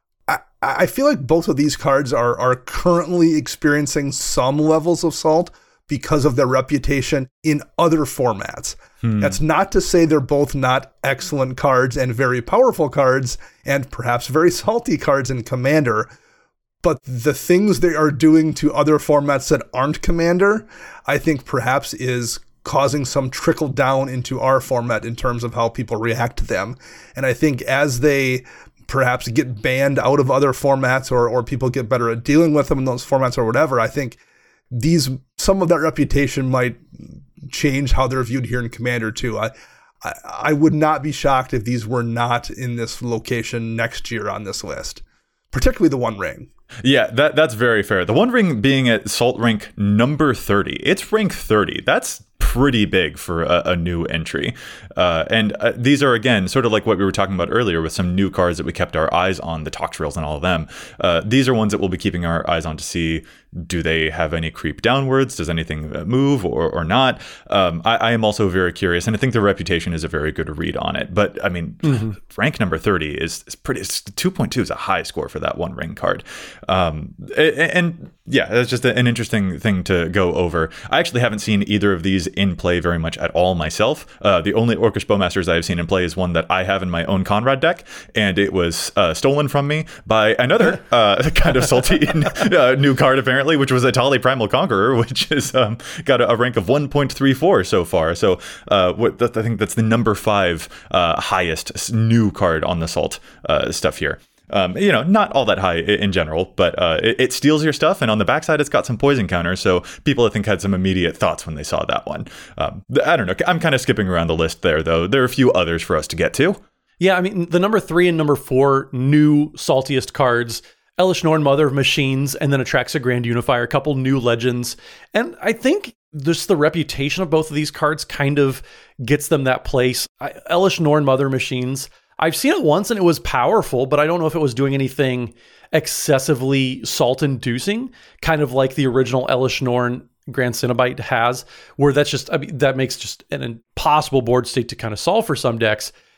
I feel like both of these cards are currently experiencing some levels of salt because of their reputation in other formats. That's not to say they're both not excellent cards and very powerful cards and perhaps very salty cards in Commander, but the things they are doing to other formats that aren't Commander, I think perhaps is causing some trickle down into our format in terms of how people react to them. And I think as they perhaps get banned out of other formats or people get better at dealing with them in those formats or whatever, I think some of that reputation might change how they're viewed here in Commander too. I would not be shocked if these were not in this location next year on this list, particularly the One Ring. Yeah, that's very fair. The One Ring being at Salt rank number 30. It's rank 30. That's pretty big for a new entry. And these are, again, sort of like what we were talking about earlier with some new cards that we kept our eyes on, the Talk Trails and all of them. These are ones that we'll be keeping our eyes on to see, do they have any creep downwards? Does anything move or not? I am also very curious, and I think the reputation is a very good read on it. But, I mean, rank number 30 is pretty, 2.2 is a high score for that One Ring card. And yeah, that's just an interesting thing to go over. I actually haven't seen either of these in play very much at all myself. The only Orcish Bowmasters I've seen in play is one that I have in my own Conrad deck, and it was stolen from me by another kind of salty new card, apparently, which was Atali Primal Conqueror, which is got a rank of 1.34 so far. So I think that's the number 5 highest new card on the salt stuff here. Not all that high in general, but it steals your stuff, and on the backside it's got some poison counters, so people I think had some immediate thoughts when they saw that one. I don't know, I'm kind of skipping around the list there, though. There are a few others for us to get to. Yeah, I mean, the number 3 and number 4 new saltiest cards, Elesh Norn, Mother of Machines, and then Atraxa Grand Unifier, a couple new legends, and I think just the reputation of both of these cards kind of gets them that place. Elesh Norn, Mother of Machines, I've seen it once and it was powerful, but I don't know if it was doing anything excessively salt-inducing, kind of like the original Elesh Norn Grand Cenobite has, where that's just, that makes just an impossible board state to kind of solve for some decks.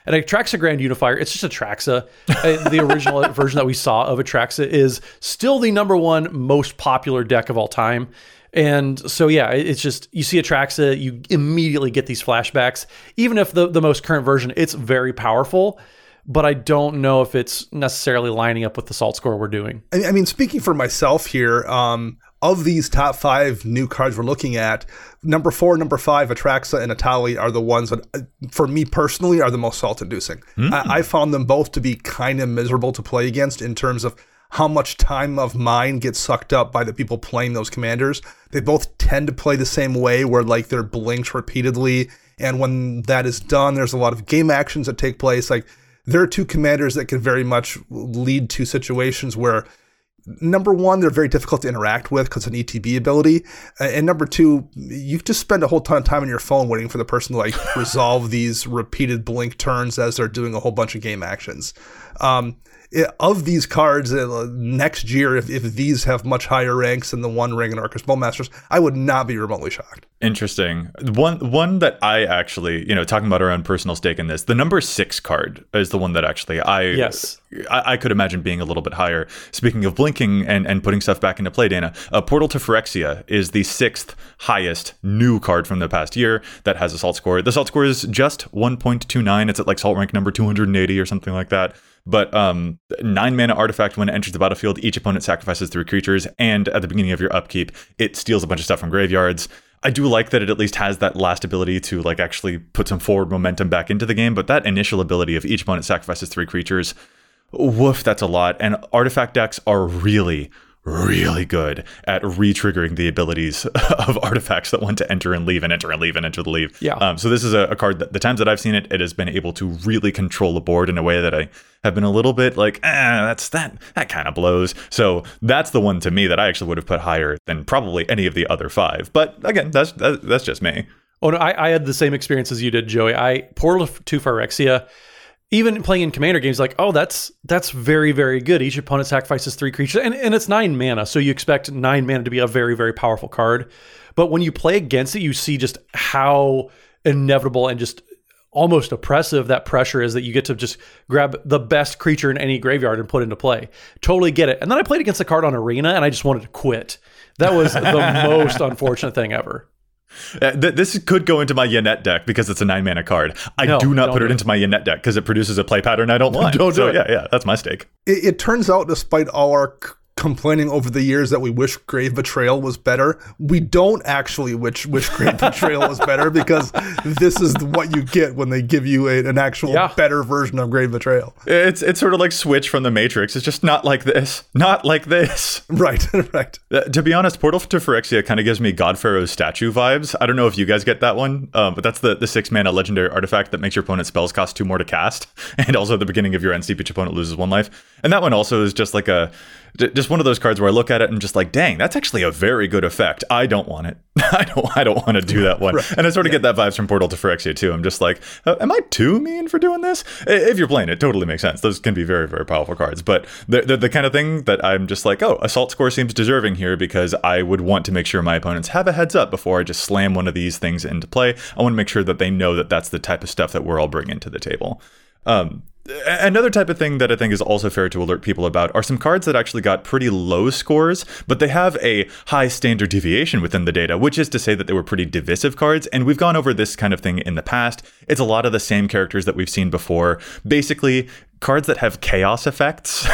An Atraxa Grand Unifier, it's just Atraxa. The original version that we saw of Atraxa is still the number one most popular deck of all time. And so, yeah, it's just, you see Atraxa, you immediately get these flashbacks. Even if the most current version, it's very powerful, but I don't know if it's necessarily lining up with the Salt score we're doing. I mean, speaking for myself here, of these top 5 new cards we're looking at, number 4, number 5, Atraxa and Etali are the ones that, for me personally, are the most salt-inducing. I found them both to be kind of miserable to play against in terms of how much time of mine gets sucked up by the people playing those commanders. They both tend to play the same way, where like they're blinked repeatedly, and when that is done, there's a lot of game actions that take place. Like, there are 2 commanders that can very much lead to situations where, number 1, they're very difficult to interact with because it's an ETB ability. And number 2, you just spend a whole ton of time on your phone waiting for the person to like resolve these repeated blink turns as they're doing a whole bunch of game actions. Of these cards, next year, if these have much higher ranks than the One Ring and Arcus Bowmasters, I would not be remotely shocked. Interesting. One that I actually, talking about our own personal stake in this, the number 6 card is the one that actually I could imagine being a little bit higher. Speaking of blinking and putting stuff back into play, Dana, Portal to Phyrexia is the 6th highest new card from the past year that has a Salt score. The Salt score is just 1.29. It's at like Salt rank number 280 or something like that. But 9 mana artifact, when it enters the battlefield, each opponent sacrifices 3 creatures, and at the beginning of your upkeep, it steals a bunch of stuff from graveyards. I do like that it at least has that last ability to like actually put some forward momentum back into the game, but that initial ability of each opponent sacrifices 3 creatures, woof, that's a lot. And artifact decks are really good at re-triggering the abilities of artifacts that want to enter and leave and enter and leave and enter the leave. Yeah. So this is a card that the times that I've seen it, it has been able to really control the board in a way that I have been a little bit like, that kind of blows. So that's the one to me that I actually would have put higher than probably any of the other 5. But again, that's just me. Oh no, I had the same experience as you did, Joey. Portal to Phyrexia, even playing in commander games, like, oh, that's very, very good. Each opponent sacrifices 3 creatures, and it's 9 mana, so you expect 9 mana to be a very, very powerful card. But when you play against it, you see just how inevitable and just almost oppressive that pressure is that you get to just grab the best creature in any graveyard and put into play. Totally get it. And then I played against the card on Arena, and I just wanted to quit. That was the most unfortunate thing ever. This could go into my Yannette deck because it's a 9 mana card. I do not put it into my Yannette deck because it produces a play pattern I don't want. Don't do it. Yeah, that's my stake. It turns out, despite all our complaining over the years that we wish Grave Betrayal was better, we don't actually wish Grave Betrayal was better, because this is what you get when they give you an actual better version of Grave Betrayal. It's sort of like Switch from the Matrix. It's just not like this. Not like this. Right. To be honest, Portal to Phyrexia kind of gives me God Pharaoh's statue vibes. I don't know if you guys get that one, but that's the 6 mana legendary artifact that makes your opponent's spells cost 2 more to cast, and also at the beginning of your end steep, each opponent loses 1 life. And that one also is just like just one of those cards where I look at it and just like, dang, that's actually a very good effect. I don't want it. I don't want to do that one. Right. And I sort of get that vibes from Portal to Phyrexia too. I'm just like, am I too mean for doing this? If you're playing it, totally makes sense. Those can be very, very powerful cards. But they're the kind of thing that I'm just like, oh, Assault score seems deserving here, because I would want to make sure my opponents have a heads up before I just slam one of these things into play. I want to make sure that they know that that's the type of stuff that we're all bringing to the table. Another type of thing that I think is also fair to alert people about are some cards that actually got pretty low scores, but they have a high standard deviation within the data, which is to say that they were pretty divisive cards. And we've gone over this kind of thing in the past. It's a lot of the same characters that we've seen before. Basically, cards that have chaos effects.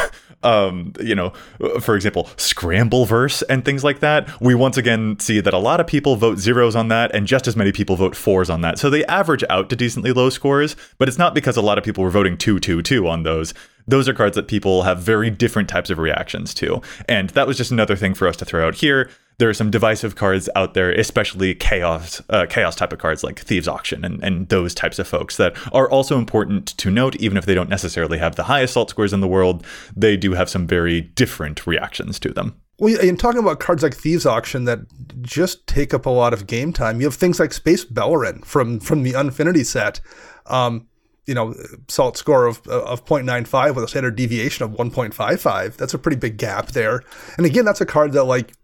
For example, Scrambleverse and things like that. We once again see that a lot of people vote 0s on that, and just as many people vote 4s on that. So they average out to decently low scores, but it's not because a lot of people were voting 2-2-2 on those. Those are cards that people have very different types of reactions to. And that was just another thing for us to throw out here. There are some divisive cards out there, especially chaos type of cards like Thieves' Auction and those types of folks that are also important to note. Even if they don't necessarily have the highest salt scores in the world, they do have some very different reactions to them. Well, in talking about cards like Thieves' Auction that just take up a lot of game time, you have things like Space Beleren from the Unfinity set. Salt score of 0.95 with a standard deviation of 1.55. That's a pretty big gap there. And again, that's a card that like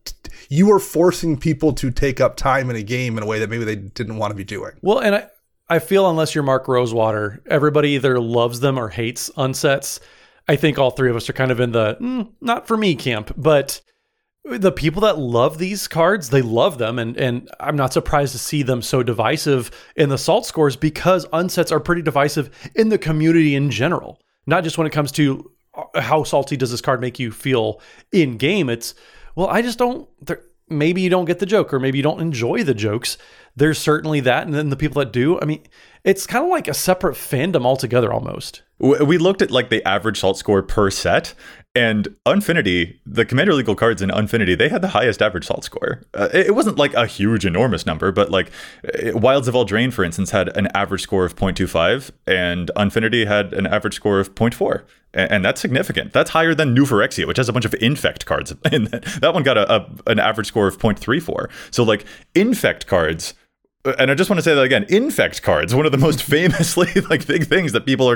you are forcing people to take up time in a game in a way that maybe they didn't want to be doing. Well, and I feel unless you're Mark Rosewater, everybody either loves them or hates unsets. I think all three of us are kind of in the not for me camp, but the people that love these cards, they love them. And I'm not surprised to see them so divisive in the SALT scores, because unsets are pretty divisive in the community in general. Not just when it comes to how salty does this card make you feel in game. It's, well, I just don't, maybe you don't get the joke, or maybe you don't enjoy the jokes. There's certainly that. And then the people that do, I mean, it's kind of like a separate fandom altogether almost. We looked at like the average SALT score per set, and Unfinity, the Commander Legal cards in Unfinity, they had the highest average SALT score. It wasn't like a huge, enormous number, but like Wilds of Eldraine, for instance, had an average score of 0.25, and Unfinity had an average score of 0.4. And that's significant. That's higher than New Phyrexia, which has a bunch of Infect cards. And that one got an average score of 0.34. So like Infect cards, and I just want to say that again, Infect cards, one of the most famously like big things that people are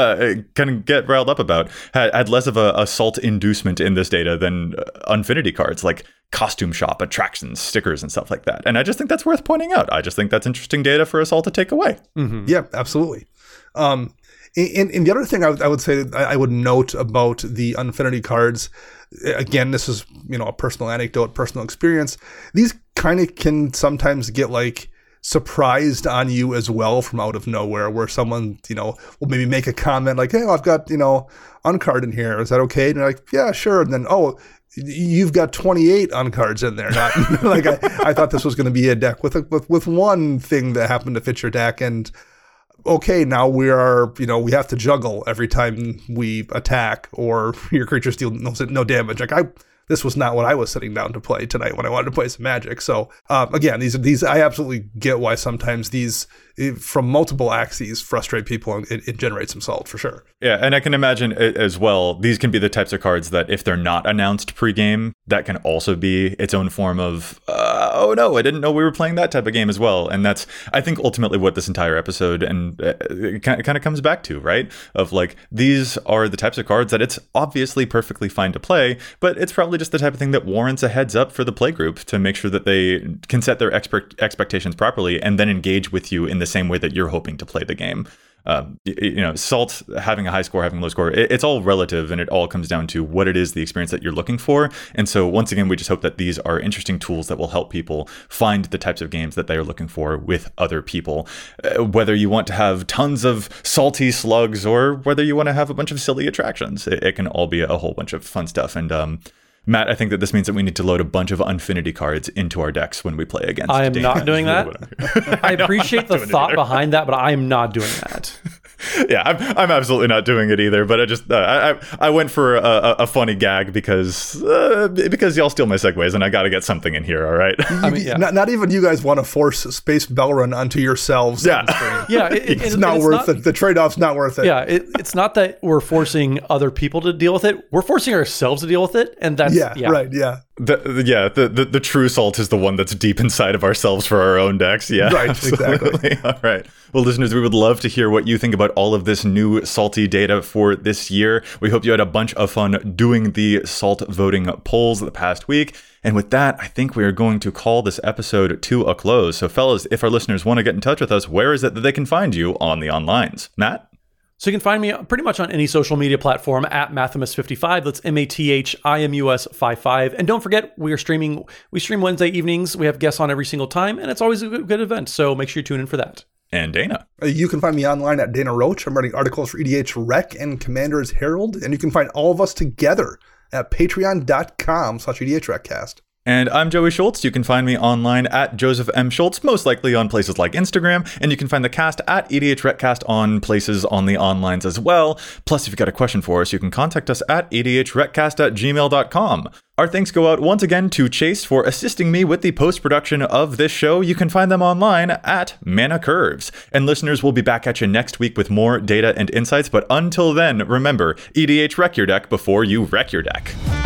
kind of get riled up about, had less of a SALT inducement in this data than Unfinity cards, like Costume Shop, attractions, stickers, and stuff like that. And I just think that's worth pointing out. I just think that's interesting data for us all to take away. Mm-hmm. Yeah, absolutely. And the other thing I would say, I would note about the Unfinity cards, again, this is, a personal anecdote, personal experience. These kind of can sometimes get like surprised on you as well from out of nowhere, where someone, will maybe make a comment like, hey, I've got, uncard in here. Is that okay? And you're like, yeah, sure. And then, you've got 28 uncards in there. Not like I thought this was going to be a deck with one thing that happened to fit your deck. And okay, now we we have to juggle every time we attack, or your creatures deal no damage. Like this was not what I was sitting down to play tonight when I wanted to play some Magic. So again, these I absolutely get why sometimes these, from multiple axes, frustrate people, and it generates some SALT for sure. Yeah, and I can imagine as well, these can be the types of cards that if they're not announced pregame, that can also be its own form of, oh no, I didn't know we were playing that type of game as well. And that's, I think, ultimately what this entire episode and it kind of comes back to, right? Of like, these are the types of cards that it's obviously perfectly fine to play, but it's probably just the type of thing that warrants a heads up for the playgroup to make sure that they can set their expectations properly and then engage with you in the same way that you're hoping to play the game. SALT, having a high score, having a low score, it's all relative, and it all comes down to what it is, the experience that you're looking for. And so once again, we just hope that these are interesting tools that will help people find the types of games that they are looking for with other people. Whether you want to have tons of salty slugs or whether you want to have a bunch of silly attractions, it can all be a whole bunch of fun stuff. And Matt, I think that this means that we need to load a bunch of Unfinity cards into our decks when we play against. I am not doing that. I appreciate the thought behind that, but I am not doing that. Yeah, I'm absolutely not doing it either. But I just I went for a funny gag because y'all steal my segues, and I got to get something in here. All right. I mean, yeah. Not even you guys want to force Space Bellrun onto yourselves. Yeah, yeah. It's not worth it. The trade-off's not worth it. Yeah, it's not that we're forcing other people to deal with it. We're forcing ourselves to deal with it, and that's right. Yeah. The true SALT is the one that's deep inside of ourselves for our own decks. Yeah, right. Exactly. All right. Well, listeners, we would love to hear what you think about all of this new salty data for this year. We hope you had a bunch of fun doing the SALT voting polls the past week. And with that, I think we are going to call this episode to a close. So, fellas, if our listeners want to get in touch with us, where is it that they can find you on the onlines? Matt? So you can find me pretty much on any social media platform at Mathimus55. That's MATHIMUS55. And don't forget, we stream Wednesday evenings. We have guests on every single time, and it's always a good event. So make sure you tune in for that. And Dana. You can find me online at Dana Roach. I'm writing articles for EDH Rec and Commander's Herald. And you can find all of us together at patreon.com/EDHRecast. And I'm Joey Schultz. You can find me online at Joseph M. Schultz, most likely on places like Instagram. And you can find the cast at EDH Recast on places on the onlines as well. Plus, if you've got a question for us, you can contact us at edhrecast@gmail.com. Our thanks go out once again to Chase for assisting me with the post-production of this show. You can find them online at Mana Curves. And listeners, we'll be back at you next week with more data and insights. But until then, remember, EDH Wreck your deck before you wreck your deck.